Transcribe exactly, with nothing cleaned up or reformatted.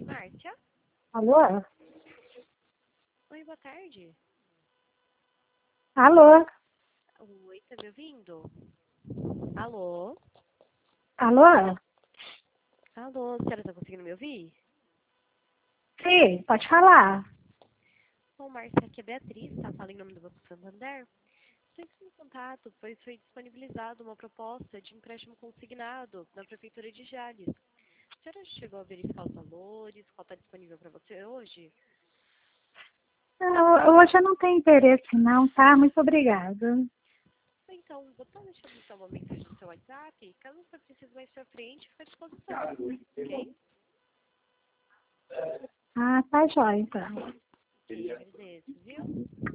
Oi, Márcia? Alô? Oi, boa tarde. Alô? Oi, tá me ouvindo? Alô? Alô? Alô, a senhora tá conseguindo me ouvir? Sim, pode falar. Bom, Márcia, aqui é Beatriz, tá? Fala em nome do Banco Santander. Estou entrando em contato, pois foi disponibilizada uma proposta de empréstimo consignado na Prefeitura de Jales. A senhora chegou a verificar os valores, qual está disponível para você hoje? Eu, hoje eu não tenho interesse não, tá? Muito obrigada. Então, vou estar deixando então uma mensagem no seu WhatsApp. Caso você precise mais pra frente, fica à disposição, ok? Ah, tá jóia então. Ok, agradeço, viu?